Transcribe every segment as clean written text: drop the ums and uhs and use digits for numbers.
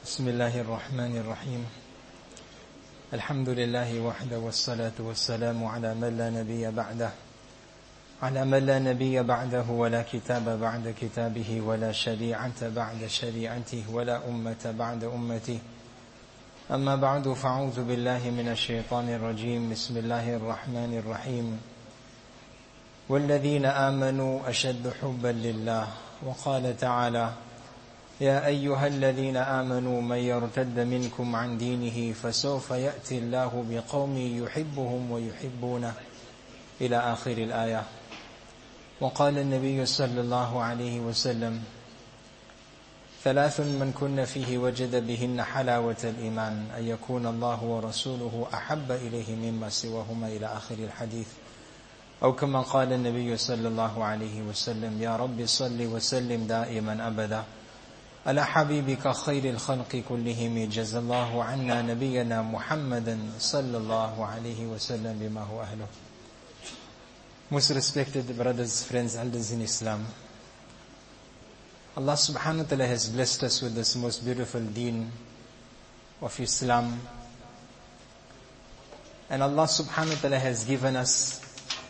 بسم الله الرحمن الرحيم. الحمد لله وحده والصلاة والسلام على من لا نبي بعده ولا كتاب بعد كتابه ولا شريعة بعد شريعته ولا أمة بعد أمته. أما بعد فأعوذ بالله من الشيطان الرجيم. بسم الله الرحمن الرحيم. والذين آمنوا أشد حبا لله. وقال تعالى: يا أيها الذين آمنوا من يرتد منكم عن دينه فسوف يأتي الله بقوم يحبهم ويحبونه إلى آخر الآية. وقال النبي صلى الله عليه وسلم: ثلاث من كن فيه وجد بهن حلاوة الإيمان: أن يكون الله ورسوله أحب إليه مما سواهما إلى آخر الحديث. أو كما قال النبي صلى الله عليه وسلم: يا رب صل وسلم دائما أبدا على حبيبك خير الخلق كلهم جزا الله عنا نبينا محمدا صلى الله عليه وسلم بما هو أهله. Most respected brothers, friends, elders in Islam, Allah subhanahu wa ta'ala has blessed us with this most beautiful deen of Islam, and Allah subhanahu wa ta'ala has given us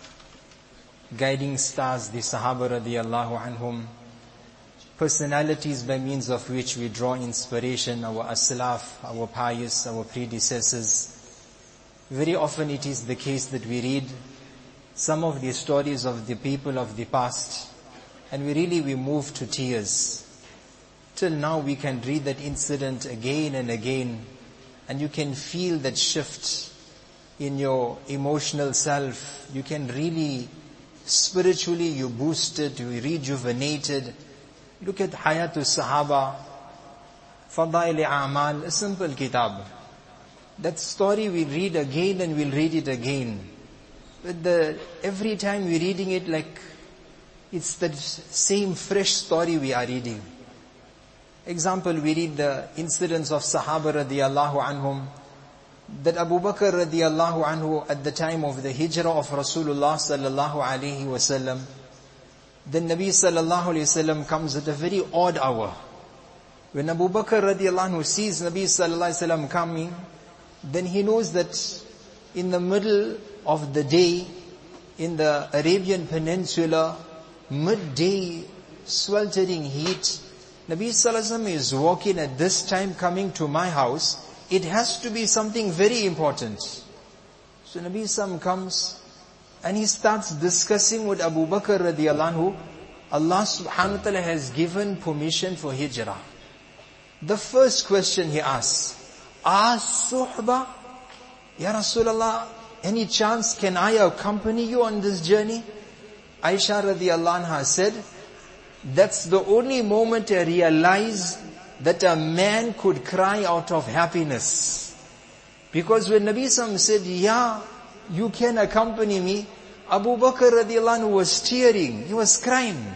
guiding stars, the Sahaba radiyallahu anhum, personalities by means of which we draw inspiration, our aslaf, our pious, our predecessors. Very often it is the case that we read some of the stories of the people of the past and we move to tears. Till now we can read that incident again and again, and you can feel that shift in your emotional self. You can really, spiritually, you boosted, you rejuvenated. Look at Hayatul Sahaba, Fadail A'mal, a simple kitab. That story we read again and we'll read it again. But every time we're reading it, like it's the same fresh story we are reading. Example, we read the incidents of Sahaba radiyallahu anhum, that Abu Bakr radiyallahu anhu at the time of the hijrah of Rasulullah sallallahu alayhi wasallam, then Nabi sallallahu alayhi wasallam comes at a very odd hour. When Abu Bakr radiyallahu anhu sees Nabi sallallahu alayhi wasallam coming, then he knows that in the middle of the day, in the Arabian Peninsula, midday, sweltering heat, Nabi sallallahu alayhi wasallam is walking at this time coming to my house. It has to be something very important. So Nabi sallallahu comes and he starts discussing with Abu Bakr radiyallahu anhu. Allah subhanahu wa ta'ala has given permission for hijrah. The first question he asks, As-suhba? Ya Rasulullah, any chance can I accompany you on this journey? Aisha radiyallahu anha said, that's the only moment I realized that a man could cry out of happiness. Because when Nabi sallallahu said, yeah, you can accompany me, Abu Bakr radiyallahu anhu was tearing, he was crying.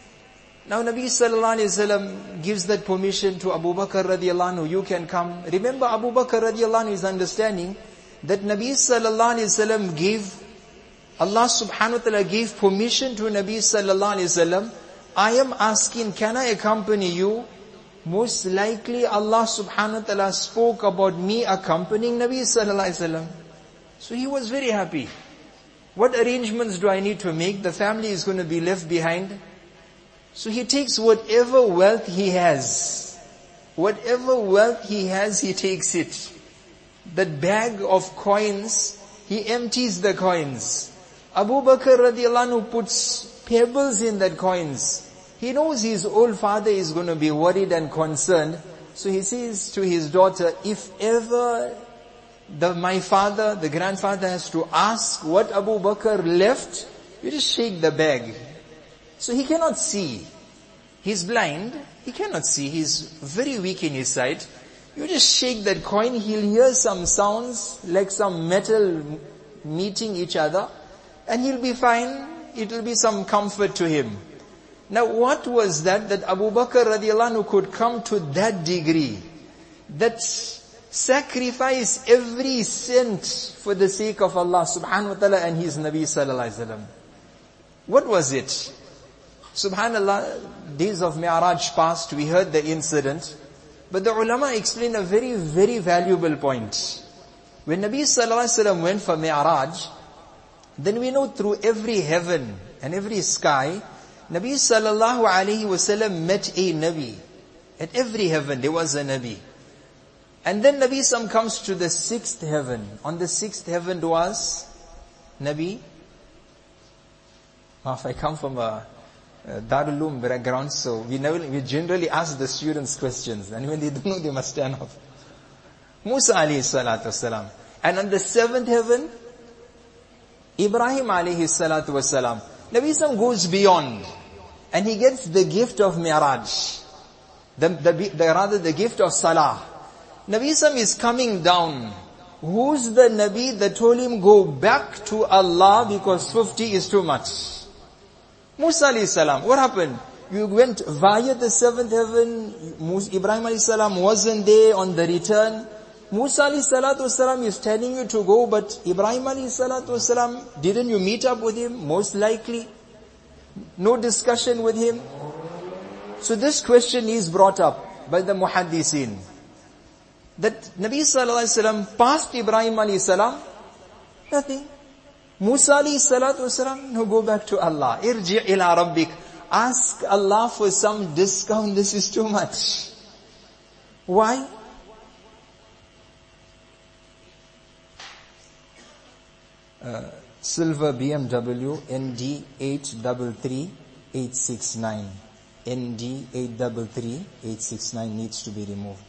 Now Nabi sallallahu alayhi wasallam gives that permission to Abu Bakr radiyallahu anhu, you can come. Remember, Abu Bakr radiyallahu anhu is understanding that Nabi sallallahu alayhi wasallam gave, Allah subhanahu wa ta'ala gave permission to Nabi sallallahu alayhi wasallam. I am asking, can I accompany you? Most likely Allah subhanahu wa ta'ala spoke about me accompanying Nabi sallallahu alayhi wasallam. So he was very happy. What arrangements do I need to make? The family is going to be left behind. So he takes whatever wealth he has. Whatever wealth he has, he takes it. That bag of coins, he empties the coins. Abu Bakr radiyallahu anhu puts pebbles in that coins. He knows his old father is going to be worried and concerned. So he says to his daughter, if ever my father, the grandfather, has to ask what Abu Bakr left, you just shake the bag. So he cannot see. He's blind. He cannot see. He's very weak in his sight. You just shake that coin. He'll hear some sounds like some metal meeting each other, and he'll be fine. It will be some comfort to him. Now what was that Abu Bakr radiyallahu anhu could come to that degree? That sacrifice every cent for the sake of Allah subhanahu wa ta'ala and His Nabi sallallahu alayhi wa sallam. What was it? Subhanallah, days of Mi'raj passed, we heard the incident But the ulama explain a very, very valuable point. When Nabi sallallahu alaihi wasallam went for Mi'raj, then we know through every heaven and every sky, Nabi sallallahu alaihi wasallam met a Nabi. At every heaven there was a Nabi. And then Nabi Sam comes to the 6th heaven. On the 6th heaven was Nabi. I come from a Darul Uloom background, so we generally ask the students questions, and when they don't know, they must stand up. Musa alayhi salatu wasalam. And on the 7th heaven, Ibrahim alayhi salatu wasalam. Nabi Sam goes beyond, and he gets the gift of Mi'raj. The gift of Salah. Nabi Sam is coming down. Who's the Nabi that told him go back to Allah because 50 is too much? Musa alayhi salam. What happened? You went via the 7th heaven. Ibrahim alayhi salam wasn't there on the return. Musa alayhi salatu wasalam is telling you to go, but Ibrahim alayhi salatu wasalam, didn't you meet up with him? Most likely. No discussion with him. So this question is brought up by the muhaddisin. That Nabi sallallahu alaihi wasallam passed Ibrahim alayhi salam, nothing. Musa alayhi salatu wasalam, no, go back to Allah. Irji' ila rabbik. Ask Allah for some discount, this is too much. Why? Silver BMW ND 833-869. ND 833-869 needs to be removed.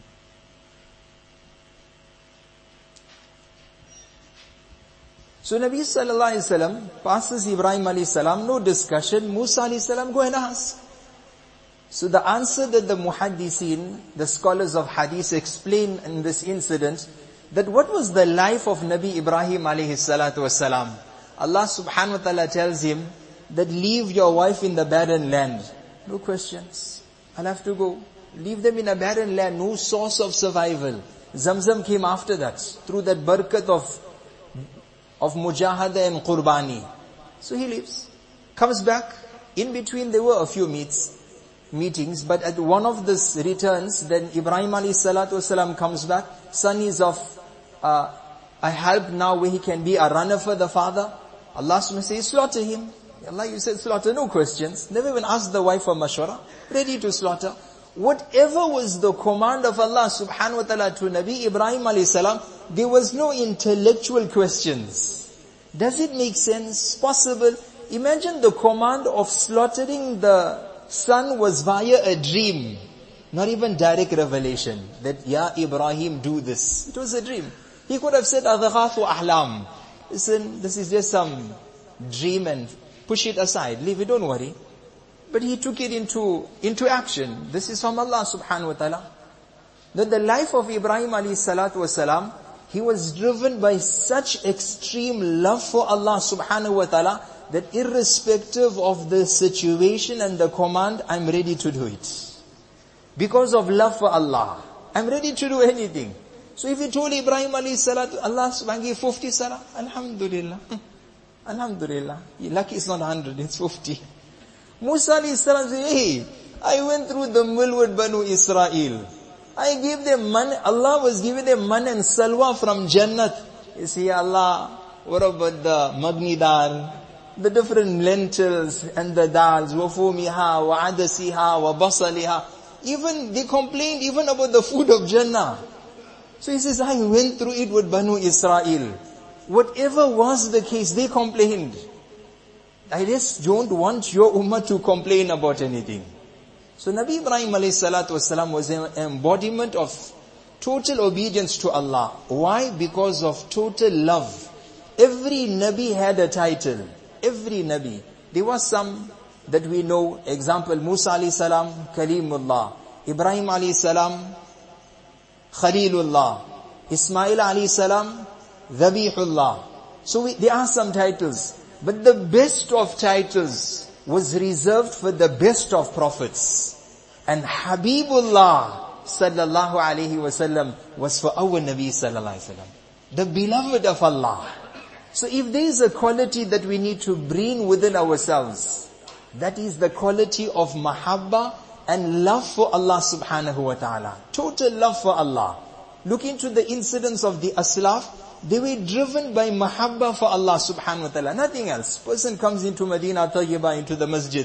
So Nabi sallallahu alaihi wasallam passes Ibrahim alayhi salam, no discussion. Musa alayhi salam, go and ask. So the answer that the muhaddisin, the scholars of hadith, explain in this incident, that what was the life of Nabi Ibrahim alayhi salatu wasalam? Allah subhanahu wa ta'ala tells him that leave your wife in the barren land. No questions. I'll have to go. Leave them in a barren land, no source of survival. Zamzam came after that, through that barakat of mujahada and qurbani. So he leaves. Comes back. In between there were a few meetings, but at one of these returns, then Ibrahim alayhi salatu wasalam comes back. Son is of a help now where he can be a runner for the father. Allah subhanahu wa ta'ala says, slaughter him. Allah, you said slaughter, no questions. Never even asked the wife for mashwara. Ready to slaughter. Whatever was the command of Allah subhanahu wa ta'ala to Nabi Ibrahim alayhi salam, there was no intellectual questions. Does it make sense? Possible? Imagine the command of slaughtering the son was via a dream. Not even direct revelation. That, Ya Ibrahim, do this. It was a dream. He could have said, Adghathu ahlam. Listen, this is just some dream and push it aside. Leave it, don't worry. But he took it into action. This is from Allah subhanahu wa ta'ala. That the life of Ibrahim alayhi salatu wasalam, he was driven by such extreme love for Allah subhanahu wa ta'ala, that irrespective of the situation and the command, I'm ready to do it. Because of love for Allah, I'm ready to do anything. So if you told Ibrahim alayhi salatu, Allah subhanahu wa ta'ala gave 50 salah, alhamdulillah. Alhamdulillah. Lucky it's not 100, it's 50. Musa alayhi salam said, hey, I went through the mill with Banu Israel. I gave them man, Allah was giving them man and salwa from Jannat. You see, Allah, what about the magni dal, the different lentils and the dals, wafumiha, wa adasiha, wa basaliha. Even, they complained even about the food of Jannah. So he says, I went through it with Banu Israel. Whatever was the case, they complained. I just don't want your ummah to complain about anything. So Nabi Ibrahim alayhi salatu wasalam was an embodiment of total obedience to Allah. Why? Because of total love. Every Nabi had a title. Every Nabi. There was some that we know. Example, Musa alayhi salam, Kalimullah. Ibrahim alayhi salam, Khalilullah. Ismail alayhi salam, Dhabihullah. So there are some titles. But the best of titles was reserved for the best of prophets. And Habibullah sallallahu alayhi wasallam was for our Nabi sallallahu alayhi wasallam, the beloved of Allah. So if there is a quality that we need to bring within ourselves, that is the quality of mahabba and love for Allah subhanahu wa ta'ala. Total love for Allah. Look into the incidents of the Aslaf. They were driven by mahabba for Allah subhanahu wa ta'ala. Nothing else. Person comes into Medina Tayyibah, into the masjid.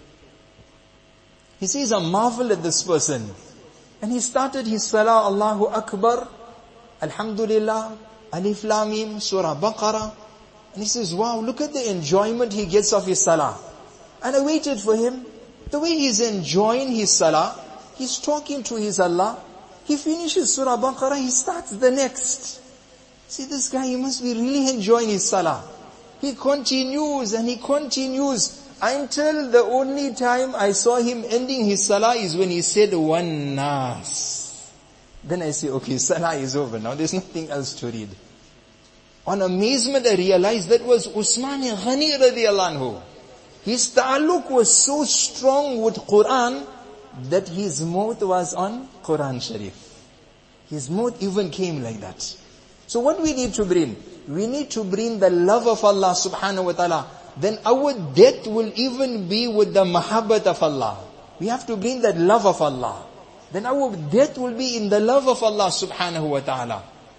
He sees a marvel at this person. And he started his salah, Allahu Akbar, Alhamdulillah, Alif Lam Mim, Surah Baqarah. And he says, wow, look at the enjoyment he gets of his salah. And I waited for him. The way he's enjoying his salah, he's talking to his Allah. He finishes Surah Baqarah, he starts the next. See, this guy, he must be really enjoying his salah. He continues and he continues until the only time I saw him ending his salah is when he said one nas. Then I say, okay, salah is over now. There's nothing else to read. On amazement, I realized that was Usman Ghani radiyallahu anhu. His ta'alluq was so strong with Quran that his mouth was on Quran Sharif. His mouth even came like that. So what we need to bring? We need to bring the love of Allah subhanahu wa ta'ala. Then our death will even be with the mahabbat of Allah. We have to bring that love of Allah. Then our death will be in the love of Allah subhanahu wa ta'ala.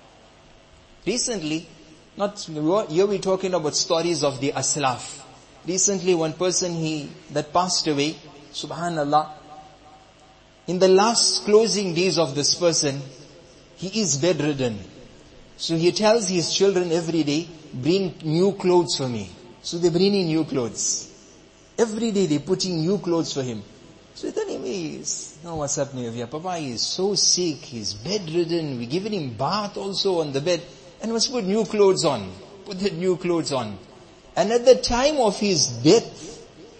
Recently, here we're talking about stories of the Aslaf. Recently one person that passed away, subhanallah, in the last closing days of this person, he is bedridden. So he tells his children every day, bring new clothes for me. So they bring in new clothes. Every day they're putting new clothes for him. So I tell him, what's happening with you? Papa is so sick, he's bedridden, we're giving him bath also on the bed. And must put new clothes on. Put the new clothes on. And at the time of his death,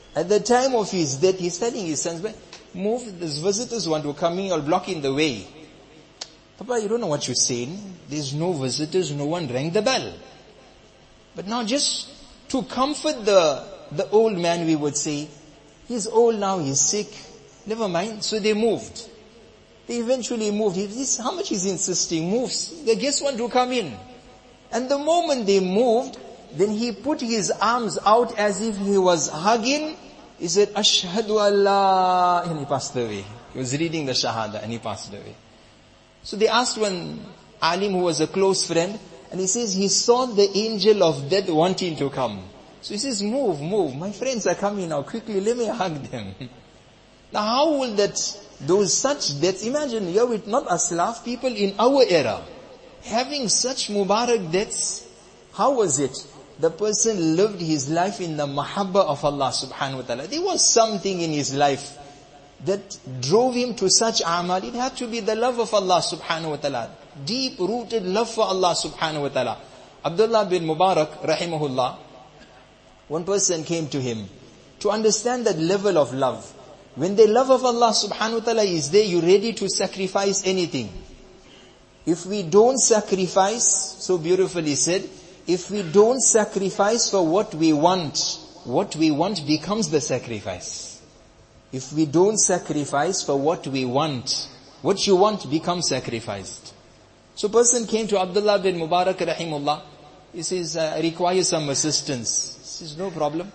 he's telling his sons, move, these visitors want to come in, you're blocking the way. Papa, you don't know what you're saying. There's no visitors, no one rang the bell. But now just to comfort the old man, we would say, he's old now, he's sick, never mind. So they moved. They eventually moved. How much he's insisting, moves. The guests want to come in. And the moment they moved, then he put his arms out as if he was hugging. He said, Ashhadu Allah, and he passed away. He was reading the Shahada and he passed away. So they asked one alim who was a close friend, and he says he saw the angel of death wanting to come. So he says, move. My friends are coming now. Quickly, let me hug them. Now how will those such deaths, imagine here with not Aslaf, people in our era, having such Mubarak deaths, how was it? The person lived his life in the mahabba of Allah subhanahu wa ta'ala. There was something in his life that drove him to such amal. It had to be the love of Allah subhanahu wa ta'ala. Deep-rooted love for Allah subhanahu wa ta'ala. Abdullah bin Mubarak, rahimahullah, one person came to him to understand that level of love. When the love of Allah subhanahu wa ta'ala is there, you're ready to sacrifice anything. If we don't sacrifice, so beautifully said, if we don't sacrifice for what we want becomes the sacrifice. If we don't sacrifice for what you want becomes sacrificed. So person came to Abdullah bin Mubarak rahimullah. He says, I require some assistance. He says, no problem.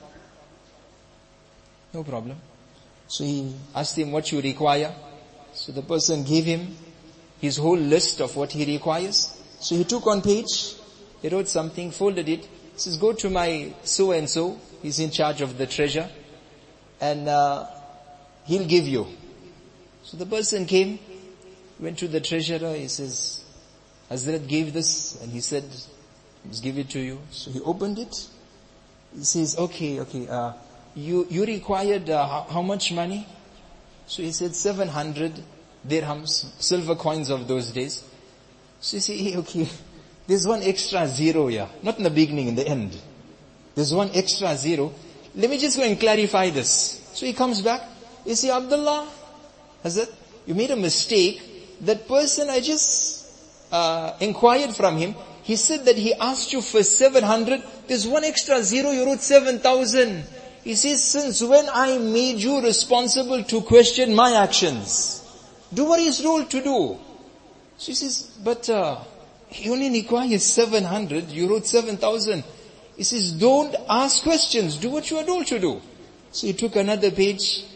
So he asked him what you require. So the person gave him his whole list of what he requires. So he took on page, he wrote something, folded it. He says, go to my so-and-so, he's in charge of the treasure, and he'll give you. So the person came, went to the treasurer, he says, Hazrat gave this, and he said, let's give it to you. So he opened it. He says, okay, you required how much money? So he said 700 dirhams, silver coins of those days. So you say, hey, okay, there's one extra zero here. Not in the beginning, in the end. There's one extra zero. Let me just go and clarify this. So he comes back. You see, Abdullah, Hazrat, you made a mistake. That person, I just inquired from him. He said that he asked you for 700. There's one extra zero, you wrote 7,000. He says, since when I made you responsible to question my actions? Do what is rule to do. So he says, but he only requires 700, you wrote 7,000. He says, don't ask questions, do what you are told to do. So he took another page,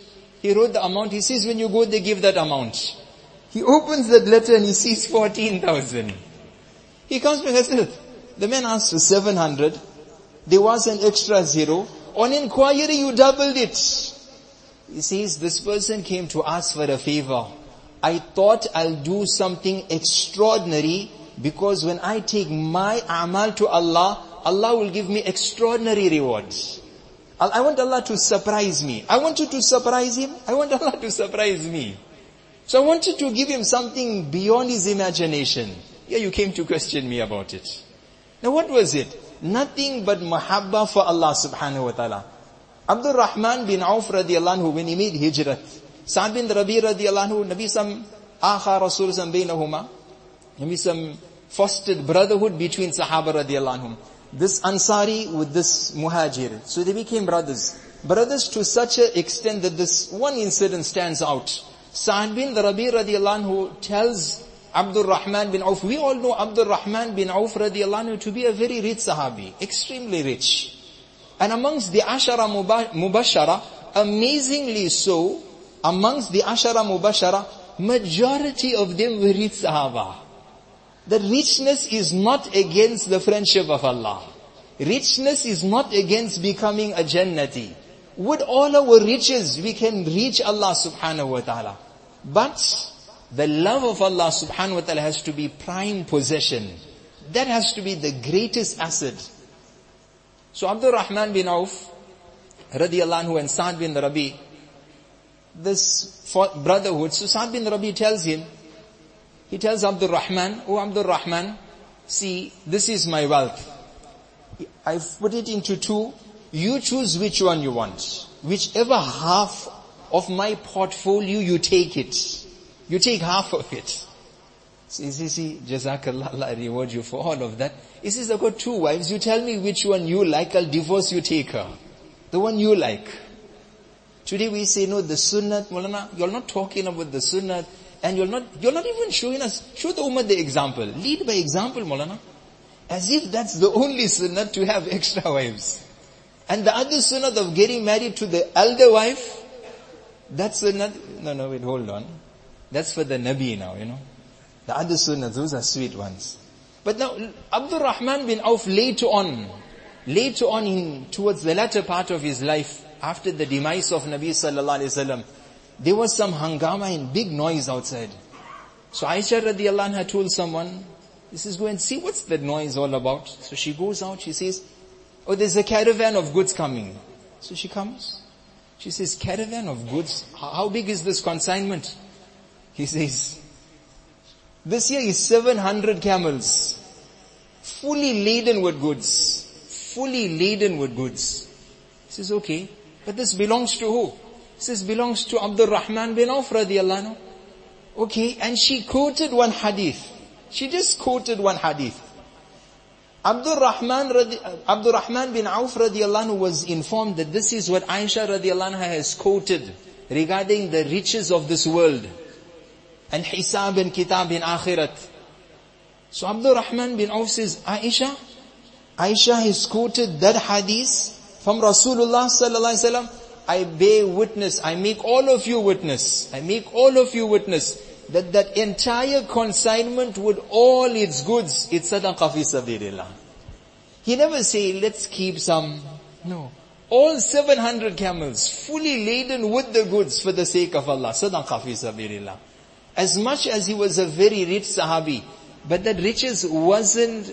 He wrote the amount. He says, when you go there, give that amount. He opens that letter and he sees 14,000. He comes back and says, the man asked for 700. There was an extra zero. On inquiry, you doubled it. He says, this person came to ask for a favor. I thought I'll do something extraordinary because when I take my amal to Allah, Allah will give me extraordinary rewards. I want Allah to surprise me. I wanted to surprise him. I want Allah to surprise me. So I wanted to give him something beyond his imagination. Yeah, you came to question me about it. Now what was it? Nothing but mahabbah for Allah subhanahu wa ta'ala. Abdul Rahman bin Auf radiallahu anhu, when he made hijrat, Sa'd bin Rabi radiallahu anhu, Nabi sam akha Rasul sam bainahuma, Nabi sam fostered brotherhood between Sahaba radiallahu anhum. This Ansari with this Muhajir. So they became brothers. Brothers to such an extent that this one incident stands out. Sa'd bin Rabi radiallahu anhu tells Abdul Rahman bin Auf. We all know Abdul Rahman bin Auf radiallahu anhu to be a very rich Sahabi. Extremely rich. And amongst the Ashara Mubashara, amazingly so, amongst the Ashara Mubashara, majority of them were rich Sahaba. The richness is not against the friendship of Allah. Richness is not against becoming a Jannati. With all our riches, we can reach Allah subhanahu wa ta'ala. But the love of Allah subhanahu wa ta'ala has to be prime possession. That has to be the greatest asset. So Abdul Rahman bin Auf, radiallahu anhu, and Sa'd bin Rabi, this brotherhood, so Sa'd bin Rabi tells him, he tells Abdul Rahman, oh Abdul Rahman, see, this is my wealth. I've put it into two. You choose which one you want. Whichever half of my portfolio, you take it. You take half of it. See, Jazakallah, Allah reward you for all of that. He says, I've got two wives. You tell me which one you like, I'll divorce you, take her. The one you like. Today we say, no, the sunnah, Maulana, you're not talking about the sunnah, and you're not even showing us, show the ummah the example. Lead by example, Maulana. As if that's the only sunnah to have extra wives. And the other sunnah of getting married to the elder wife, that's sunnah, no, wait, hold on. That's for the Nabi now, The other sunnah, those are sweet ones. But now, Abdul Rahman bin Auf later on towards the latter part of his life, after the demise of Nabi sallallahu alaihi wasallam, there was some hangama and big noise outside. So Aisha radiallahu anha told someone, he says, go and see what's that noise all about. So she goes out, she says, oh, there's a caravan of goods coming. So she comes. She says, caravan of goods? How big is this consignment? He says, this year is 700 camels, fully laden with goods. Fully laden with goods. He says, okay, but this belongs to who? He says, belongs to Abdul Rahman bin Auf radiallahu anhu. Okay, and she quoted one hadith. She just quoted one hadith. Abdul Rahman bin Auf radiallahu anhu was informed that this is what Aisha radiallahu anha has quoted regarding the riches of this world. And hisab and kitab in akhirat. So Abdul Rahman bin Auf says, Aisha has quoted that hadith from Rasulullah sallallahu alaihi wasallam. I bear witness, I make all of you witness that that entire consignment with all its goods, it's sadaqah fi sabilillah. He never say, let's keep some. No. All 700 camels, fully laden with the goods for the sake of Allah. Sadaqah fi sabilillah. As much as he was a very rich Sahabi, but that riches wasn't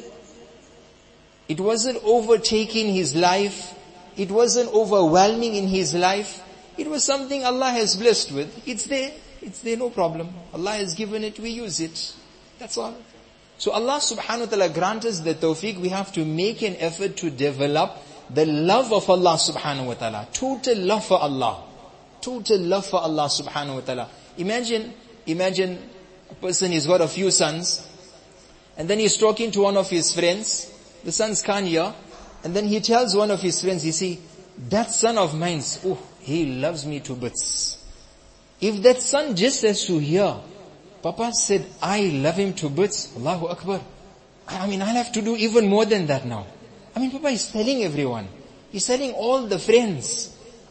overtaking his life. It wasn't overwhelming in his life. It was something Allah has blessed with. It's there, no problem. Allah has given it, we use it. That's all. So Allah subhanahu wa ta'ala grant us the tawfiq. We have to make an effort to develop the love of Allah subhanahu wa ta'ala. Total love for Allah. Total love for Allah subhanahu wa ta'ala. Imagine a person, he's got a few sons, and then he's talking to one of his friends. The sons can't hear. And then he tells one of his friends, you see, that son of mine, he loves me to bits. If that son just has to hear, Papa said, I love him to bits, Allahu Akbar. I'll have to do even more than that now. Papa is telling everyone. He's telling all the friends.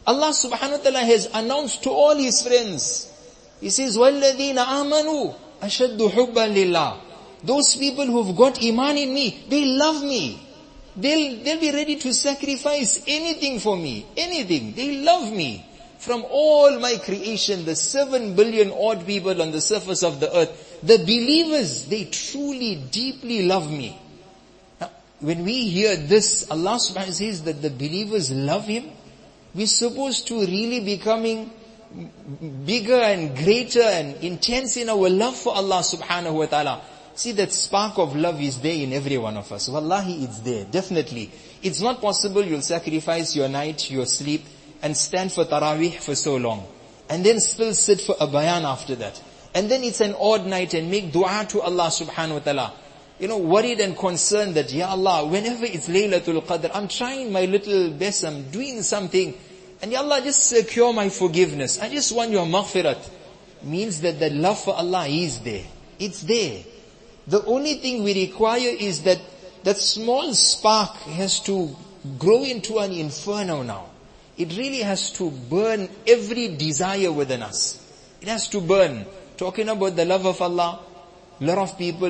Allah subhanahu wa ta'ala has announced to all His friends. He says, وَالَّذِينَ آمَنُوا أَشَدُّ حُبًّا لِلَّهِ. Those people who've got iman in me, they love me. They'll be ready to sacrifice anything for me. Anything. They love me. From all my creation, the 7 billion odd people on the surface of the earth, the believers, they truly, deeply love me. Now, when we hear this, Allah subhanahu wa ta'ala says that the believers love Him, we're supposed to really becoming bigger and greater and intense in our love for Allah subhanahu wa ta'ala. See, that spark of love is there in every one of us. Wallahi, it's there, definitely. It's not possible you'll sacrifice your night, your sleep, and stand for Taraweeh for so long. And then still sit for a bayan after that. And then it's an odd night and make dua to Allah subhanahu wa ta'ala. Worried and concerned that, Ya Allah, whenever it's Laylatul Qadr, I'm trying my little best, I'm doing something. And Ya Allah, just secure my forgiveness. I just want your maghfirat. Means that the love for Allah is there. It's there. The only thing we require is that small spark has to grow into an inferno now. It really has to burn every desire within us. It has to burn. Talking about the love of Allah, a lot of people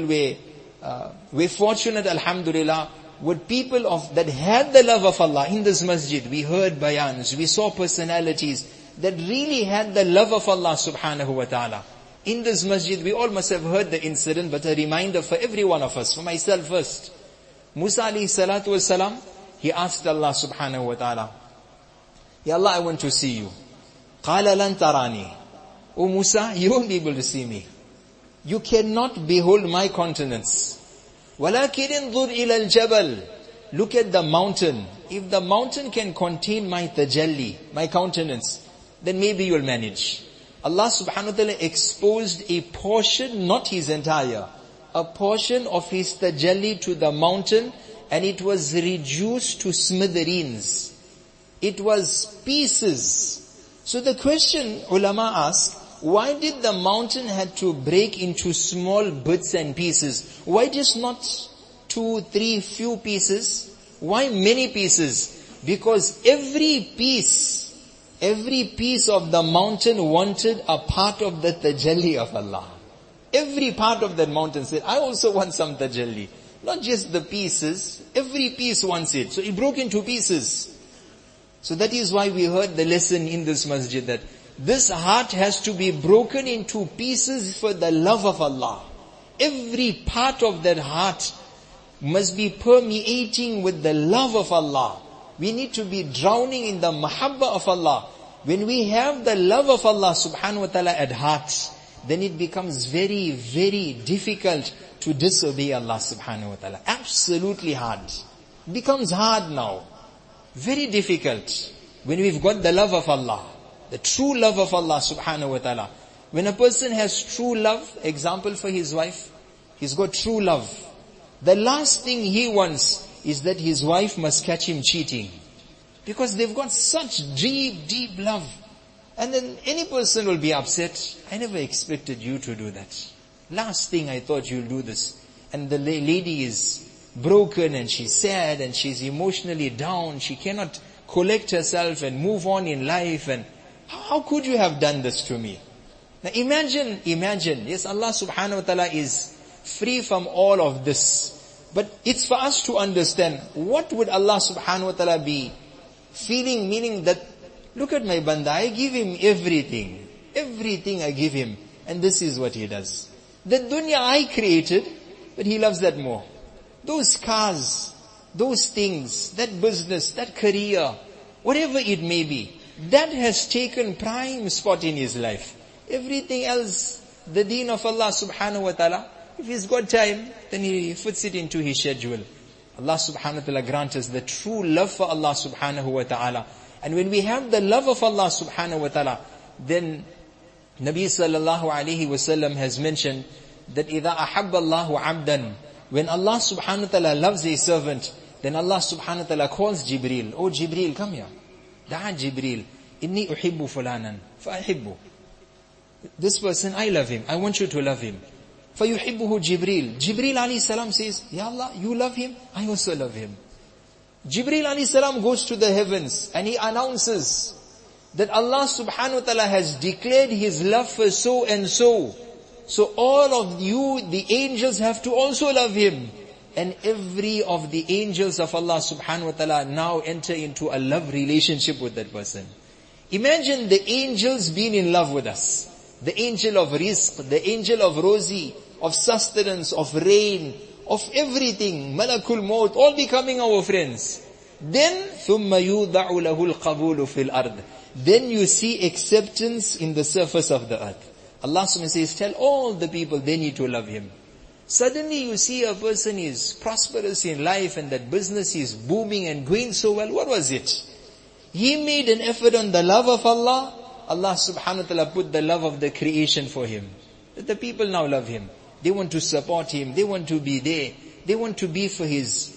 we're fortunate, alhamdulillah, with people that had the love of Allah in this masjid. We heard bayans, we saw personalities that really had the love of Allah subhanahu wa ta'ala. In this masjid, we all must have heard the incident, but a reminder for every one of us, for myself first. Musa alayhi salatu wasalam, he asked Allah subhanahu wa ta'ala, Ya Allah, I want to see you. قَالَ لَن تَرَانِي. Oh Musa, you won't be able to see me. You cannot behold my countenance. وَلَكِنْ انظُرْ إِلَى الْجَبَلِ. Look at the mountain. If the mountain can contain my tajalli, my countenance, then maybe you'll manage. Allah subhanahu wa ta'ala exposed a portion, not His entire, a portion of His tajalli to the mountain, and it was reduced to smithereens. It was pieces. So the question ulama ask, why did the mountain had to break into small bits and pieces? Why just not 2, 3, few pieces? Why many pieces? Because every piece of the mountain wanted a part of the tajalli of Allah. Every part of that mountain said, I also want some tajalli. Not just the pieces, every piece wants it. So it broke into pieces. So that is why we heard the lesson in this masjid that this heart has to be broken into pieces for the love of Allah. Every part of that heart must be permeating with the love of Allah. We need to be drowning in the mahabbah of Allah. When we have the love of Allah subhanahu wa ta'ala at heart, then it becomes very, very difficult to disobey Allah subhanahu wa ta'ala. Absolutely hard. It becomes hard now. Very difficult. When we've got the love of Allah, the true love of Allah subhanahu wa ta'ala. When a person has true love, example for his wife, he's got true love. The last thing he wants is that his wife must catch him cheating. Because they've got such deep, deep love. And then any person will be upset. I never expected you to do that. Last thing I thought you'll do this. And the lady is broken and she's sad and she's emotionally down. She cannot collect herself and move on in life. And how could you have done this to me? Now imagine. Yes, Allah subhanahu wa ta'ala is free from all of this. But it's for us to understand, what would Allah subhanahu wa ta'ala be feeling, meaning that, look at my banda, I give him everything. Everything I give him. And this is what he does. The dunya I created, but he loves that more. Those cars, those things, that business, that career, whatever it may be, that has taken prime spot in his life. Everything else, the deen of Allah subhanahu wa ta'ala, if he's got time, then he puts it into his schedule. Allah subhanahu wa ta'ala grant us the true love for Allah subhanahu wa ta'ala. And when we have the love of Allah subhanahu wa ta'ala, then Nabi sallallahu alayhi wa sallam has mentioned that إِذَا أَحَبَّ اللَّهُ عَبْدًا, when Allah subhanahu wa ta'ala loves a servant, then Allah subhanahu wa ta'ala calls Jibreel. Oh Jibreel, come here. Da'a Jibreel. إِنِّي أُحِبُّ فُلَانًا فَأَحِبُّ. This person, I love him. I want you to love him. فَيُحِبُّهُ Jibreel. Jibreel alayhi salam says, Ya Allah, you love him? I also love him. Jibreel alayhi salam goes to the heavens and he announces, that Allah subhanahu wa ta'ala has declared His love for so and so. So all of you, the angels, have to also love Him. And every of the angels of Allah subhanahu wa ta'ala now enter into a love relationship with that person. Imagine the angels being in love with us. The angel of rizq, the angel of rozi, of sustenance, of rain, of everything, Malakul Maut, all becoming our friends. Then, ثُمَّ يُوضَعُ لَهُ الْقَبُولُ فِي الْأَرْضِ. Then you see acceptance in the surface of the earth. Allah subhanahu wa ta'ala says, tell all the people they need to love Him. Suddenly you see a person is prosperous in life and that business is booming and going so well. What was it? He made an effort on the love of Allah. Allah subhanahu wa ta'ala put the love of the creation for him. The people now love him. They want to support him. They want to be there. They want to be for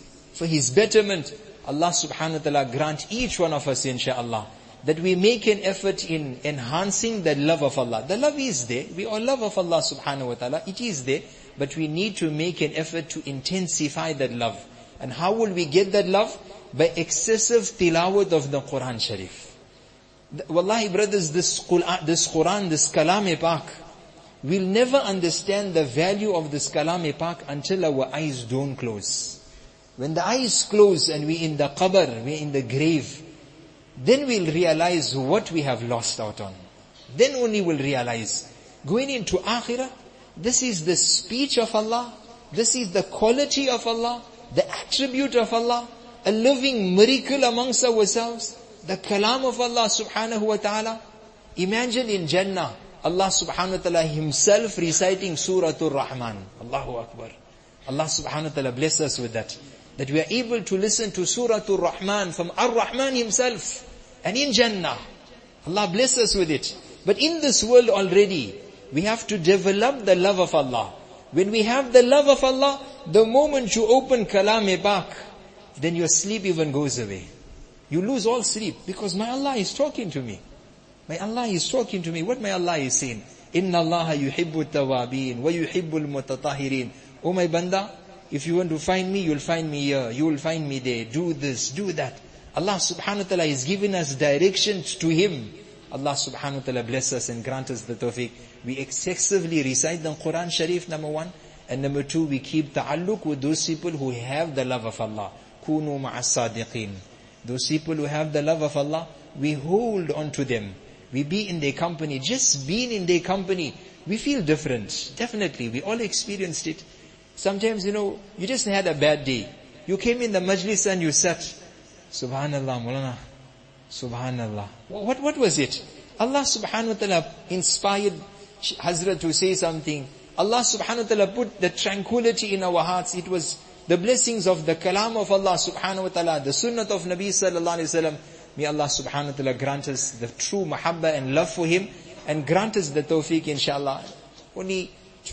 his betterment. Allah subhanahu wa ta'ala grant each one of us, inshaAllah, that we make an effort in enhancing the love of Allah. The love is there. We all love of Allah subhanahu wa ta'ala. It is there. But we need to make an effort to intensify that love. And how will we get that love? By excessive tilawat of the Quran Sharif. Wallahi brothers, this Quran, this Kalam-e-Pak, we'll never understand the value of this Kalam-e-Pak until our eyes don't close. When the eyes close and we're in the qabr, we're in the grave, then we'll realize what we have lost out on. Then only we'll realize, going into Akhirah, this is the speech of Allah, this is the quality of Allah, the attribute of Allah, a living miracle amongst ourselves, the kalam of Allah subhanahu wa ta'ala. Imagine in Jannah, Allah subhanahu wa ta'ala Himself reciting Surah Ar-Rahman. Allahu Akbar. Allah subhanahu wa ta'ala bless us with that. That we are able to listen to Surah Ar-Rahman from Ar-Rahman Himself. And in Jannah, Allah bless us with it. But in this world already, we have to develop the love of Allah. When we have the love of Allah, the moment you open Kalam-e-Pak, then your sleep even goes away. You lose all sleep because my Allah is talking to me. My Allah is talking to me. What my Allah is saying? Inna Allah yuhibbu tawabin wa yuhibbu al-mutatahirin. Oh my banda, if you want to find me, you'll find me here. You will find me there. Do this, do that. Allah subhanahu wa ta'ala is giving us directions to Him. Allah subhanahu wa ta'ala bless us and grant us the tawfiq. We excessively recite the Quran Sharif, number one. And number two, we keep ta'alluq with those people who have the love of Allah. Kunu ma'as sadiqeen. Those people who have the love of Allah, we hold on to them. We be in their company. Just being in their company, we feel different. Definitely, we all experienced it. Sometimes, you just had a bad day. You came in the majlis and you sat. Subhanallah, Mulana. Subhanallah. What was it? Allah subhanahu wa ta'ala inspired Hazrat to say something. Allah subhanahu wa ta'ala put the tranquility in our hearts. It was the blessings of the kalam of Allah subhanahu wa ta'ala, the sunnah of Nabi sallallahu alayhi wa sallam. May Allah subhanahu wa ta'ala grant us the true mahabbah and love for Him, and grant us the tawfiq, inshaAllah. Only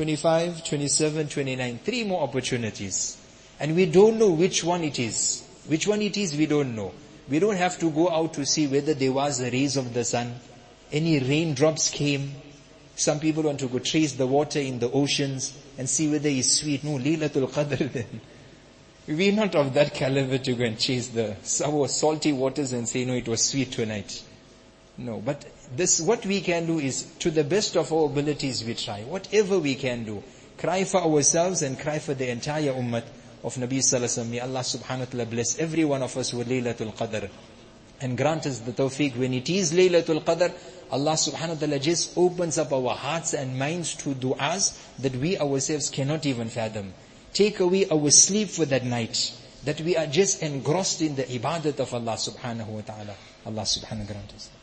25, 27, 29, 3 more opportunities. And we don't know which one it is. Which one it is, we don't know. We don't have to go out to see whether there was a rays of the sun, any raindrops came. Some people want to go trace the water in the oceans and see whether it's sweet. No, Laylatul Qadr then. We're not of that caliber to go and chase the sour, salty waters and say, no, it was sweet tonight. No, but what we can do is, to the best of our abilities, we try. Whatever we can do. Cry for ourselves and cry for the entire ummah of Nabi Sallallahu Alaihi Wasallam. May Allah subhanahu wa ta'ala bless every one of us with Laylatul Qadr. And grant us the tawfiq. When it is Laylatul Qadr, Allah subhanahu wa ta'ala just opens up our hearts and minds to du'as that we ourselves cannot even fathom. Take away our sleep for that night, that we are just engrossed in the ibadat of Allah subhanahu wa ta'ala. Allah subhanahu wa ta'ala grant us.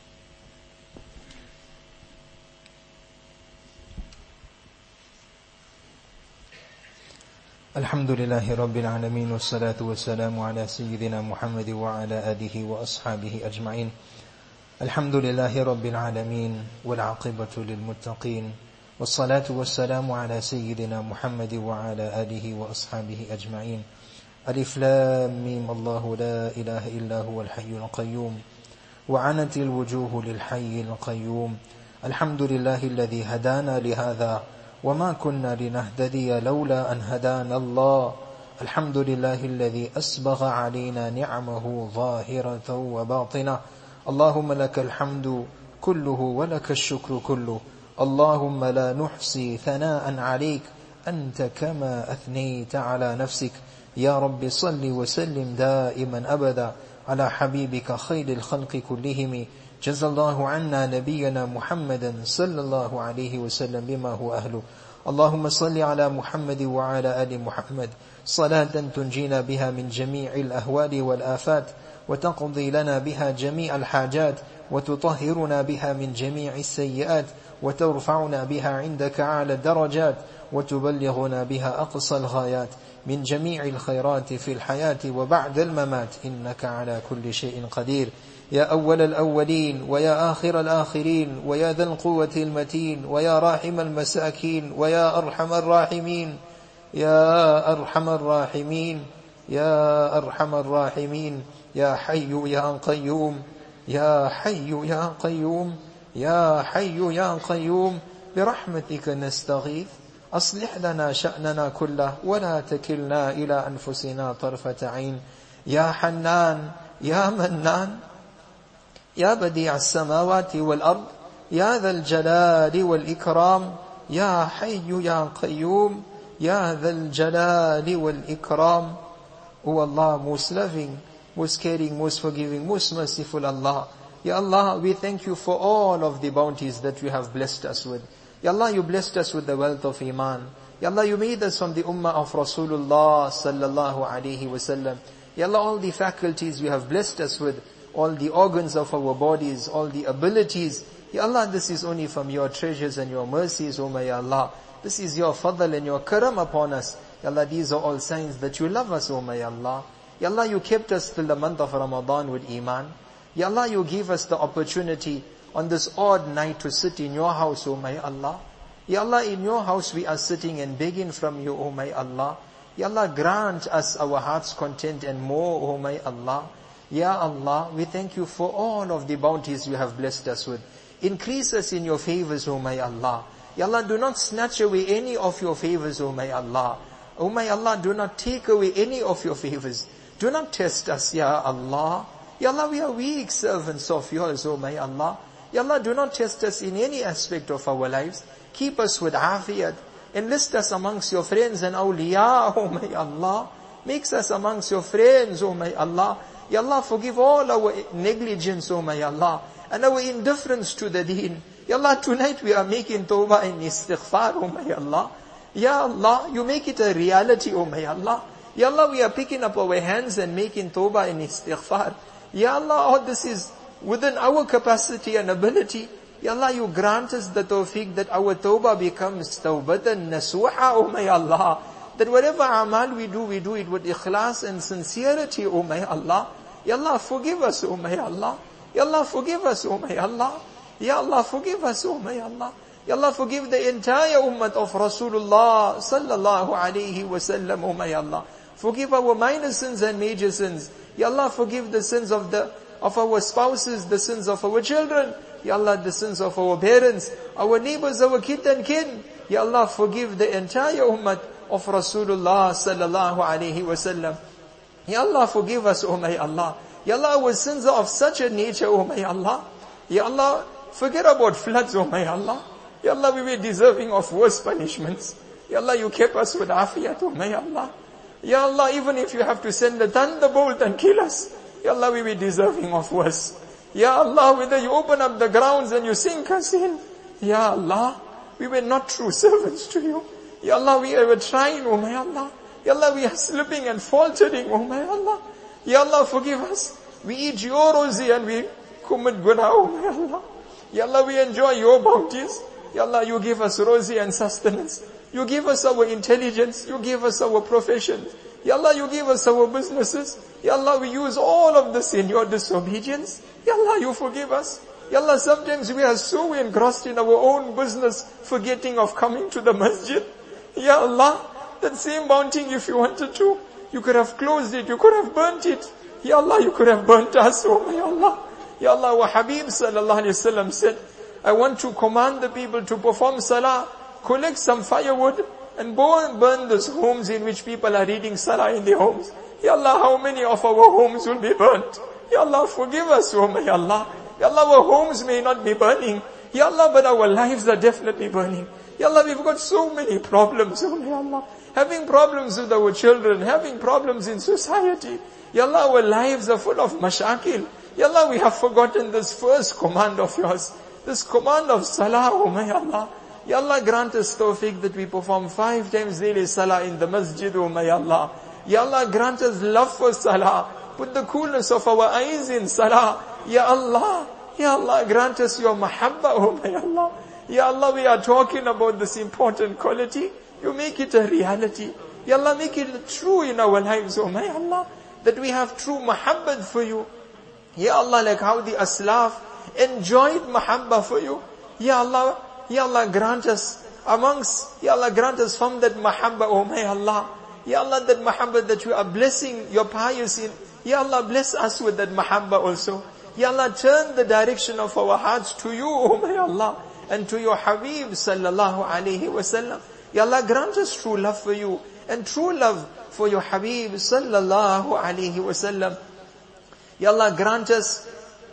Alhamdulillahi Rabbil Alameen, wassalatu wassalamu ala Sayyidina Muhammad wa ala alihi wa ashabihi ajma'in. Alhamdulillahi Rabbil Alameen, wal aqibatu lil muttaqeen. والصلاة والسلام على سيدنا محمد وعلى آله وأصحابه أجمعين. ألف لام ميم الله لا إله إلا هو الحي القيوم وعنت الوجوه للحي القيوم. الحمد لله الذي هدانا لهذا وما كنا لنهتدي لولا أن هدانا الله. الحمد لله الذي أسبغ علينا نعمه ظاهرة وباطنة. اللهم لك الحمد كله ولك الشكر كله. اللهم لا نحصي ثناء عليك أنت كما أثنيت على نفسك. يا رب صل وسلم دائما أبدا على حبيبك خير الخلق كلهم. جزى الله عنا نبينا محمدا صلى الله عليه وسلم بما هو أهله. اللهم صل على محمد وعلى آل محمد صلاة تنجينا بها من جميع الأهوال والآفات، وتقضي لنا بها جميع الحاجات، وتطهرنا بها من جميع السيئات، وترفعنا بها عندك أعلى الدرجات، وتبلغنا بها أقصى الغايات من جميع الخيرات في الحياة وبعد الممات، إنك على كل شيء قدير. يا أول الأولين ويا آخر الآخرين ويا ذا القوة المتين ويا راحم المساكين ويا أرحم الراحمين، يا أرحم الراحمين، يا أرحم الراحمين، يا حي يا قيوم، يا حي يا قيوم، يا حي يا قيوم، برحمتك نستغيث. أصلح لنا شأننا كله ولا تكلنا إلى أنفسنا طرفة عين. يا حنان يا منان يا بديع السماوات والأرض، يا ذا الجلال والإكرام، يا حي يا قيوم، يا ذا الجلال والإكرام. O Allah, most loving, most caring, most forgiving, most merciful Allah. Ya Allah, we thank you for all of the bounties that you have blessed us with. Ya Allah, you blessed us with the wealth of Iman. Ya Allah, you made us from the ummah of Rasulullah sallallahu alaihi wasallam. Ya Allah, all the faculties you have blessed us with, all the organs of our bodies, all the abilities. Ya Allah, this is only from your treasures and your mercies, O my Allah. This is your fadl and your karam upon us. Ya Allah, these are all signs that you love us, O my Allah. Ya Allah, you kept us till the month of Ramadan with Iman. Ya Allah, you gave us the opportunity on this odd night to sit in your house, O my Allah. Ya Allah, in your house we are sitting and begging from you, O my Allah. Ya Allah, grant us our heart's content and more, O my Allah. Ya Allah, we thank you for all of the bounties you have blessed us with. Increase us in your favors, O my Allah. Ya Allah, do not snatch away any of your favors, O my Allah. O my Allah, do not take away any of your favors. Do not test us, Ya Allah. Ya Allah, we are weak servants of yours, O my Allah. Ya Allah, do not test us in any aspect of our lives. Keep us with afiyat. Enlist us amongst your friends and awliya, O my Allah. Make us amongst your friends, O my Allah. Ya Allah, forgive all our negligence, O my Allah, and our indifference to the deen. Ya Allah, tonight we are making tawbah and istighfar, O my Allah. Ya Allah, you make it a reality, O my Allah. Ya Allah, we are picking up our hands and making tawbah and istighfar. Ya Allah, all this is within our capacity and ability. Ya Allah, you grant us the tawfiq that our tawbah becomes tawbatan nasuha, O my Allah. That whatever amal we do it with ikhlas and sincerity, O my Allah. Ya Allah, forgive us, O my Allah. Ya Allah, forgive us, O my Allah. Ya Allah, forgive us, O my Allah. Ya Allah, forgive the entire ummah of Rasulullah sallallahu alayhi wasallam, O my Allah. Forgive our minor sins and major sins. Ya Allah, forgive the sins of our spouses, the sins of our children. Ya Allah, the sins of our parents, our neighbors, our kith and kin. Ya Allah, forgive the entire ummah of Rasulullah sallallahu alayhi wasallam. Ya Allah, forgive us, O my Allah. Ya Allah, our sins are of such a nature, O my Allah. Ya Allah, forget about floods, O my Allah. Ya Allah, we were deserving of worse punishments. Ya Allah, you kept us with afiyat, O my Allah. Ya Allah, even if you have to send a thunderbolt and kill us, Ya Allah, we were deserving of worse. Ya Allah, whether you open up the grounds and you sink us in, Ya Allah, we were not true servants to you. Ya Allah, we were trying, O my Allah. Ya Allah, we are slipping and faltering, O my Allah. Ya Allah, forgive us. We eat your rozi and we commit guna, O my Allah. Ya Allah, we enjoy your bounties. Ya Allah, you give us rozi and sustenance. You give us our intelligence. You give us our profession. Ya Allah, you give us our businesses. Ya Allah, we use all of this in your disobedience. Ya Allah, you forgive us. Ya Allah, sometimes we are so engrossed in our own business, forgetting of coming to the masjid. Ya Allah, that same bounty, if you wanted to, you could have closed it, you could have burnt it. Ya Allah, you could have burnt us, oh my Allah. Ya Allah, our Habib sallallahu alayhi wa sallam said, I want to command the people to perform salah, collect some firewood, and burn those homes in which people are reading salah in their homes. Ya Allah, how many of our homes will be burnt? Ya Allah, forgive us, oh my Allah. Ya Allah, our homes may not be burning. Ya Allah, but our lives are definitely burning. Ya Allah, we've got so many problems. Oh Ya Allah, having problems with our children, having problems in society. Ya Allah, our lives are full of mashakil. Ya Allah, we have forgotten this first command of yours. This command of salah, oh my Allah. Ya Allah, grant us tawfiq that we perform 5 times daily salah in the masjid, oh my Allah. Ya Allah, grant us love for salah. Put the coolness of our eyes in salah. Ya Allah, Ya Allah, grant us your mahabba, oh my Allah. Ya Allah, we are talking about this important quality. You make it a reality. Ya Allah, make it true in our lives, oh my Allah. That we have true mahabbat for you. Ya Allah, like how the Aslaf enjoyed mahabba for you. Ya Allah, grant us Ya Allah, grant us from that mahabba, oh my Allah. Ya Allah, that mahabba that you are blessing your pious in. Ya Allah, bless us with that mahabba also. Ya Allah, turn the direction of our hearts to you, oh my Allah, and to your Habib sallallahu alayhi wasallam. Ya Allah, grant us true love for you, and true love for your Habib sallallahu alayhi wasallam. Ya Allah, grant us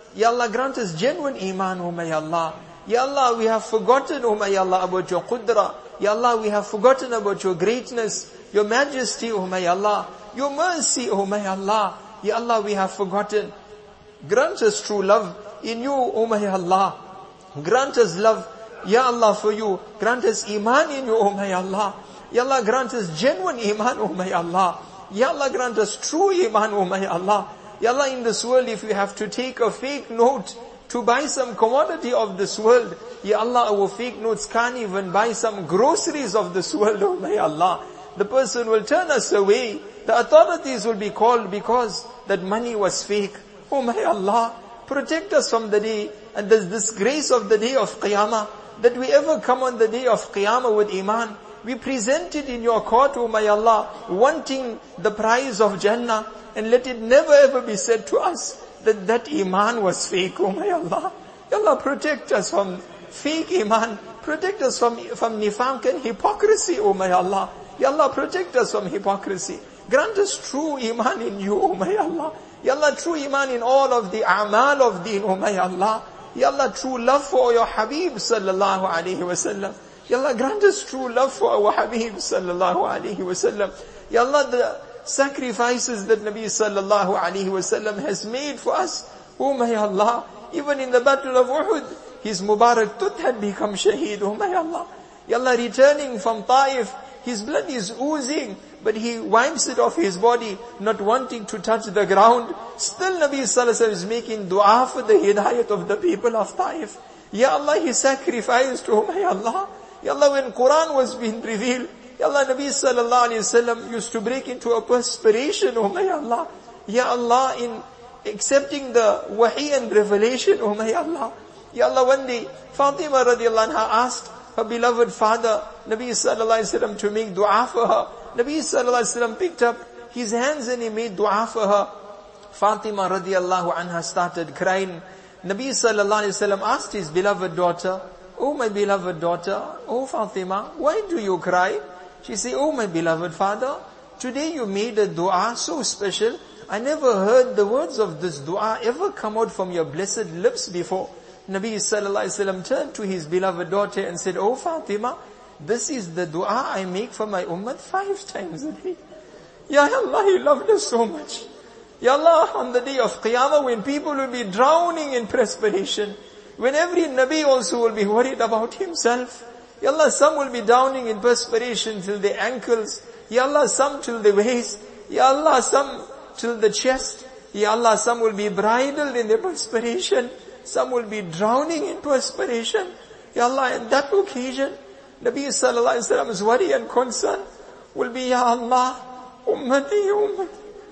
genuine iman, oh my Allah. Ya Allah, we have forgotten, oh my Allah, about your qudra. Ya Allah, we have forgotten about your greatness, your majesty, oh my Allah, your mercy, oh my Allah. Ya Allah, we have forgotten. Grant us true love in you, oh my Allah. Grant us love, Ya Allah, for you. Grant us iman in you, oh my Allah. Ya Allah, grant us genuine iman, oh my Allah. Ya Allah, grant us true iman, oh my Allah. Ya Allah, in this world, if we have to take a fake note to buy some commodity of this world, Ya Allah, our fake notes can't even buy some groceries of this world, oh my Allah. The person will turn us away. The authorities will be called because that money was fake. Oh my Allah, protect us from the day and this disgrace of the day of Qiyamah, that we ever come on the day of Qiyamah with iman. We present it in your court, oh my Allah, wanting the prize of Jannah, and let it never ever be said to us that iman was fake, oh my Allah. Ya Allah, protect us from fake iman. Protect us from nifaq and hypocrisy, oh my Allah. Ya Allah, protect us from hypocrisy. Grant us true iman in you, oh my Allah. Ya Allah, true iman in all of the a'mal of deen, oh my Allah. Ya Allah, true love for your Habib sallallahu alayhi wa sallam. Ya Allah, grant us true love for our Habib sallallahu alayhi wa sallam. Ya Allah, the sacrifices that Nabi sallallahu alayhi wa sallam has made for us, oh my Allah. Even in the battle of Uhud, his Mubarak tooth had become shaheed, oh my Allah. Ya Allah, returning from Taif, his blood is oozing, but he wipes it off his body, not wanting to touch the ground. Still Nabi sallallahu alayhi wa sallam is making dua for the hidayat of the people of Taif. Ya Allah, he sacrificed, oh my Allah. Ya Allah, when Quran was being revealed, Ya Allah, Nabi sallallahu alayhi wa sallam used to break into a perspiration, oh my Allah. Ya Allah, in accepting the wahi and revelation, oh my Allah. Ya Allah, one day, Fatima radiallahu anha asked her beloved father, Nabi sallallahu alayhi wa sallam, to make dua for her. Nabi sallallahu alayhi wa sallam picked up his hands and he made dua for her. Fatima radiallahu anha started crying. Nabi sallallahu alayhi wa sallam asked his beloved daughter, oh my beloved daughter, oh Fatima, why do you cry? She said, oh my beloved father, today you made a dua so special. I never heard the words of this dua ever come out from your blessed lips before. Nabi sallallahu alayhi wa sallam turned to his beloved daughter and said, oh Fatima, this is the dua I make for my ummah 5 times a day. Ya Allah, he loved us so much. Ya Allah, on the day of Qiyamah, when people will be drowning in perspiration, when every Nabi also will be worried about himself. Ya Allah, some will be drowning in perspiration till the ankles. Ya Allah, some till the waist. Ya Allah, some till the chest. Ya Allah, some will be bridled in the perspiration. Some will be drowning in perspiration. Ya Allah, in that occasion, Nabi sallallahu alayhi wa sallam's worry and concern will be, Ya Allah, ummati, ummati.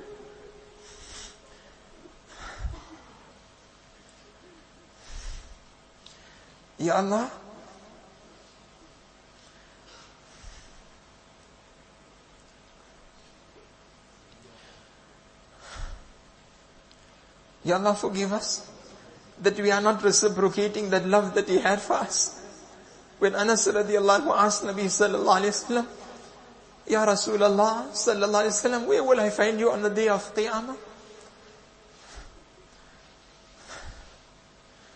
Ya Allah, Ya Allah, forgive us that we are not reciprocating that love that He had for us. When Anas radiallahu anhu asked Nabi sallallahu alayhi wa sallam, Ya Rasulullah sallallahu alayhi wa sallam, where will I find you on the day of Qiyamah?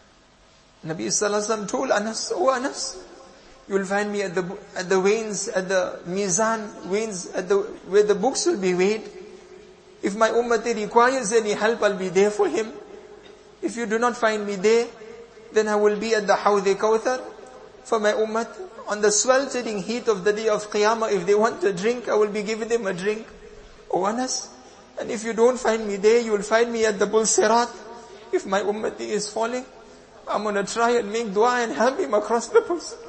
Nabi Sallallahu Alaihi Wasallam told Anas, "Oh Anas, you'll find me at the wains, at the mizan, wains, where the books will be weighed. If my ummati requires any help, I'll be there for him. If you do not find me there, then I will be at the Hawd Kawthar for my ummat. On the sweltering heat of the day of Qiyamah, if they want a drink, I will be giving them a drink. O Anas, and if you don't find me there, you will find me at the Bull Sirat. If my ummati is falling, I'm going to try and make dua and help him across the Bull Sirat."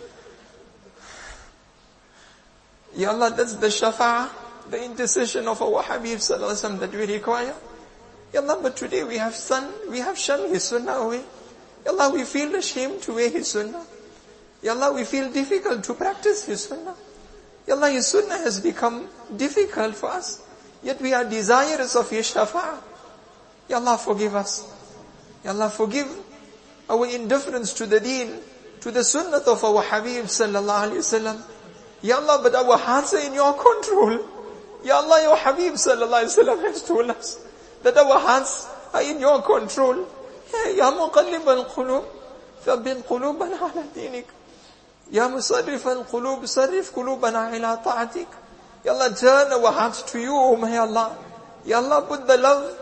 Ya Allah, that's the shafa'ah, the intercession of our Habib Sallallahu Alaihi Wasallam that we require. Ya Allah, but today we have shunned his sunnah away. Ya Allah, we feel ashamed to wear his sunnah. Ya Allah, we feel difficult to practice his sunnah. Ya Allah, his sunnah has become difficult for us. Yet we are desirous of his shafa'ah. Ya Allah, forgive us. Ya Allah, forgive our indifference to the deen, to the sunnah of our Habib Sallallahu Alaihi Wasallam. Ya Allah, but our hearts are in your control. Ya Allah, your Habib Sallallahu Alaihi Wasallam has told us that our hearts are in your control. Ya muqallib al-qulub, thabbit qulubana ala dinik. Ya musarrif al-qulub, sarrif qulubana ila ta'atik. Ya Allah, turn our hearts to you, O my Allah. Ya Allah, put the love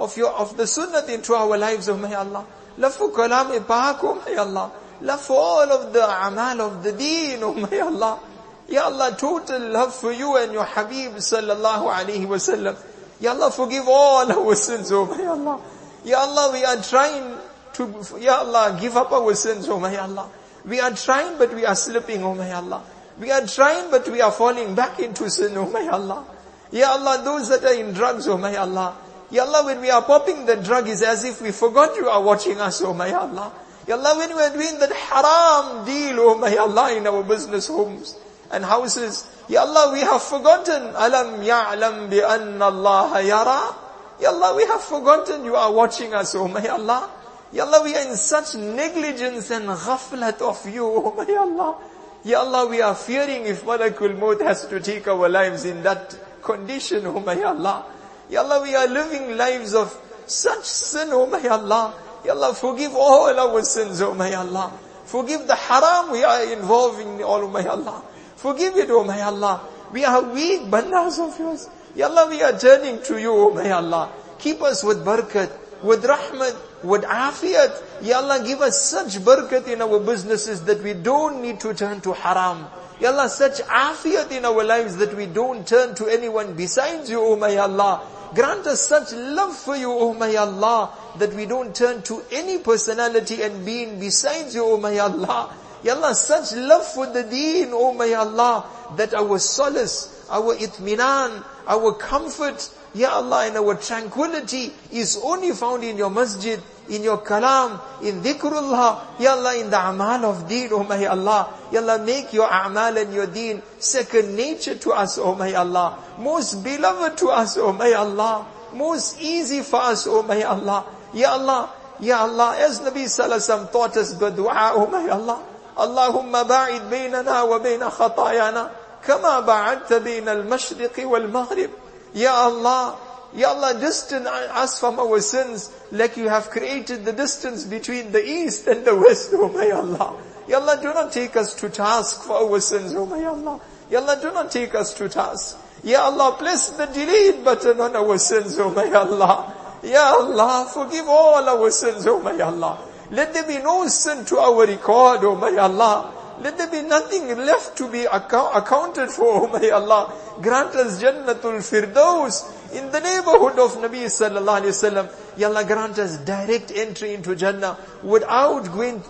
of the sunnah into our lives, O my Allah. Love for kalam-e-pak, O my Allah. Love for all of the amal of the deen, O my Allah. Ya Allah, total love for you and your Habib Sallallahu Alaihi Wasallam. Ya Allah, forgive all our sins, O my Allah. Ya Allah, we are trying to, Ya Allah, give up our sins, O my Allah. We are trying, but we are slipping, O my Allah. We are trying, but we are falling back into sin, O my Allah. Ya Allah, those that are in drugs, O my Allah. Ya Allah, when we are popping the drug, it's as if we forgot you are watching us, O my Allah. Ya Allah, when we are doing that haram deal, O my Allah, in our business homes and houses, Ya Allah, we have forgotten. Alam ya'lam bi anna Allah yara. Ya Allah, we have forgotten you are watching us, O my Allah. Ya Allah, we are in such negligence and ghaflat of you, O my Allah. Ya Allah, we are fearing if Malakul Maut has to take our lives in that condition, O my Allah. Ya Allah, we are living lives of such sin, O my Allah. Ya Allah, forgive all our sins, O my Allah. Forgive the haram we are involved in, all, O my Allah. Forgive it, O my Allah. We are weak bandas of yours. Ya Allah, we are turning to you, O my Allah. Keep us with barakat, with rahmat, with afiyat. Ya Allah, give us such barakat in our businesses that we don't need to turn to haram. Ya Allah, such afiyat in our lives that we don't turn to anyone besides you, O my Allah. Grant us such love for you, O my Allah, that we don't turn to any personality and being besides you, O my Allah. Ya Allah, such love for the deen, O my Allah, that our solace, our itminan, our comfort, Ya Allah, and our tranquility is only found in your masjid, in your kalam, in dhikrullah, Ya Allah, in the amal of deen, O my Allah. Ya Allah, make your amal and your deen second nature to us, O my Allah. Most beloved to us, O my Allah. Most easy for us, O my Allah. Ya Allah, Ya Allah, as Nabi Sallallahu Alaihi Wasallam taught us the dua, O my Allah. Allahumma ba'id baynana wa bayna khatayana kama ba'adta bayna al-mashriqi wal-maghrib. Ya Allah, Ya Allah, distance us from our sins like you have created the distance between the east and the west, O my Allah. Ya Allah, do not take us to task for our sins, O my Allah. Ya Allah, do not take us to task. Ya Allah, press the delete button on our sins, O my Allah. Ya Allah, forgive all our sins, O my Allah. Let there be no sin to our record, O my Allah. Let there be nothing left to be accounted for, O my Allah. Grant us Jannatul Firdaus in the neighborhood of Nabi Sallallahu Alaihi Wasallam. Ya Allah, grant us direct entry into Jannah without going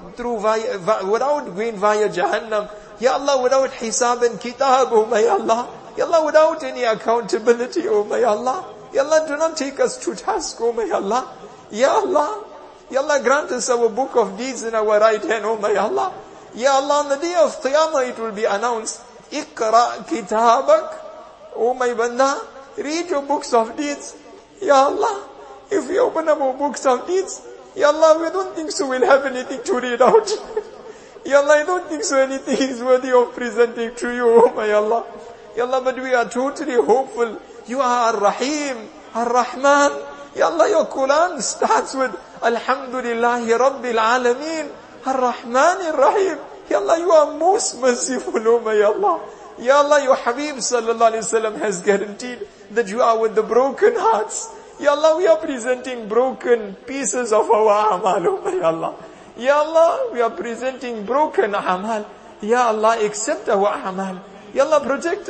via Jahannam. Ya Allah, without hisab and kitab, O my Allah. Ya Allah, without any accountability, O my Allah. Ya Allah, do not take us to task, O my Allah. Ya Allah, Ya Allah, grant us our book of deeds in our right hand, O my Allah. Ya Allah, on the day of Qiyamah it will be announced, Iqra kitabak. O my banda, read your books of deeds. Ya Allah, if we open up our books of deeds, Ya Allah, we don't think so we'll have anything to read out. Ya Allah, I don't think so anything is worthy of presenting to you, O my Allah. Ya Allah, but we are totally hopeful. You are Ar-Rahim, Ar-Rahman. Ya Allah, your Quran starts with Alhamdulillahi Rabbil Alameen. Ar-Rahman Ar-Rahim. Ya Allah, you are most merciful, O my Allah. Ya Allah, your Habib sallallahu alayhi wasallam has guaranteed that you are with the broken hearts. Ya Allah, we are presenting broken pieces of our amal, O my Allah. Ya Allah, we are presenting broken amal. Ya Allah, accept our amal. Ya Allah,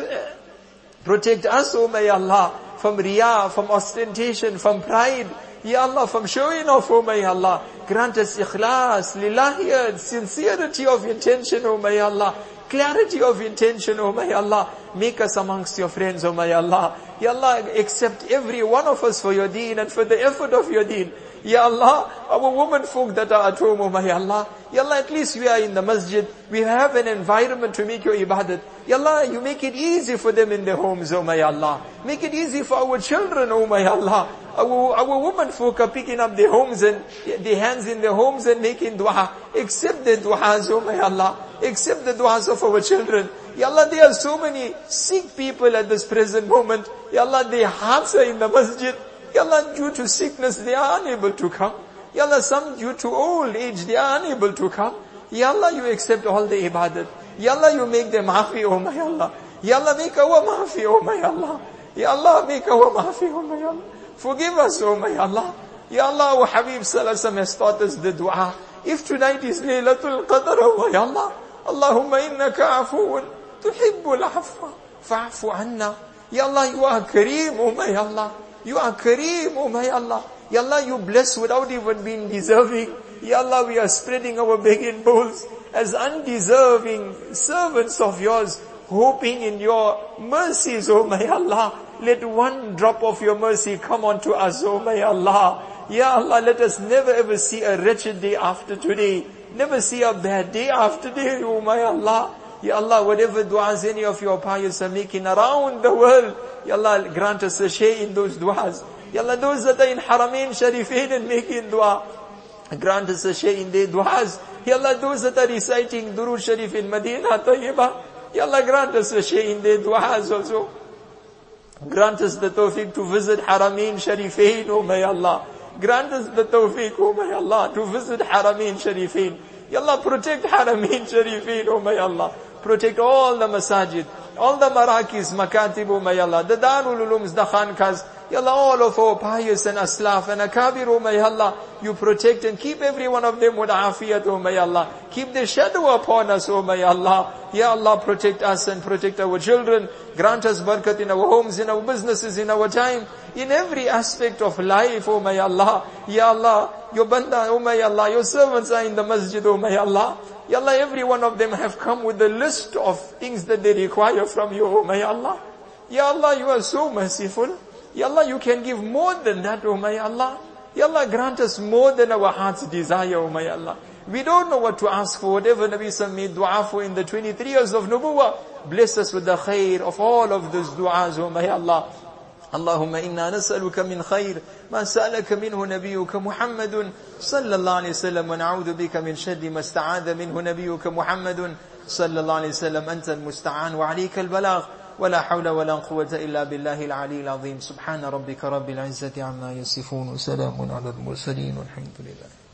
protect us, O my Allah, from riyah, from ostentation, from pride. Ya Allah, from showing off, O my Allah. Grant us ikhlas, lillahiyat, sincerity of intention, O my Allah. Clarity of intention, O my Allah. Make us amongst your friends, O my Allah. Ya Allah, accept every one of us for your deen and for the effort of your deen. Ya Allah, our women folk that are at home, O my Allah. Ya Allah, at least we are in the masjid. We have an environment to make your ibadat. Ya Allah, you make it easy for them in their homes, O my Allah. Make it easy for our children, O my Allah. Our women folk are picking up their homes and their hands in their homes and making dua. Accept the duas, O my Allah. Accept the duas of our children. Ya Allah, there are so many sick people at this present moment. Ya Allah, their hearts are in the masjid. Ya Allah, due to sickness, they are unable to come. Ya Allah, some due to old age, they are unable to come. Ya Allah, you accept all the ibadat. Ya Allah, you make them maafi, oh my Allah. Ya Allah, make our maafi, oh my Allah. Ya Allah, make our maafi, oh my Allah. Forgive us, oh my Allah. Ya Allah, our Habib sallallahu alaihi wasallam has taught us the dua. If tonight is Laylatul Qadr, oh my Allah. Allahumma innaka afuun tuhibbul afwa fa'fu anna. Ya Allah, you are Kareem, oh my Allah. You are Kareem, oh my Allah. Ya Allah, you bless without even being deserving. Ya Allah, we are spreading our begging bowls as undeserving servants of yours, hoping in your mercies, oh my Allah. Let one drop of your mercy come onto us, oh my Allah. Ya Allah, let us never ever see a wretched day after today. Never see a bad day after day, oh my Allah. Ya Allah, whatever du'as any of your pious are making around the world, Ya Allah, grant us a share in those du'as. Ya Allah, those that are in Haramain Sharifain and making dua, grant us a share in their du'as. Ya Allah, those that are reciting Durood Sharif in Medina Tayyibah, Ya Allah, grant us a share in their du'as also. Grant us the tawfiq to visit Haramain Sharifain, oh my Allah. Grant us the tawfiq, oh my Allah, to visit Haramain Sharifain. Ya Allah, protect Haramain Sharifain, oh my Allah. Protect all the masajid, all the marakis, makatib, oh my Allah, the Darul Ulums, the Khankas. Ya Allah, all of our pious and aslaf and akabir, oh my Allah, you protect and keep every one of them with afiyat, oh my Allah. Keep the shadow upon us, oh my Allah. Ya Allah, protect us and protect our children. Grant us barakat in our homes, in our businesses, in our time, in every aspect of life, oh my Allah. Ya Allah, your banda, oh my Allah, your servants are in the masjid, oh my Allah. Ya Allah, every one of them have come with a list of things that they require from you, oh my Allah. Ya Allah, you are so merciful. Ya Allah, you can give more than that, oh my Allah. Ya Allah, grant us more than our heart's desire, oh my Allah. We don't know what to ask for. Whatever Nabi Sallallahu made dua for in the 23 years of Nubuwwah, bless us with the khair of all of those du'as, oh my Allah. اللهم إنا نسألك من خير ما سألك منه نبيك محمد صلى الله عليه وسلم ونعوذ بك من شر ما استعاذ منه نبيك محمد صلى الله عليه وسلم أنت المستعان وعليك البلاغ ولا حول ولا قوة إلا بالله العلي العظيم سبحان ربك رب العزة عما يصفون وسلام على المرسلين والحمد لله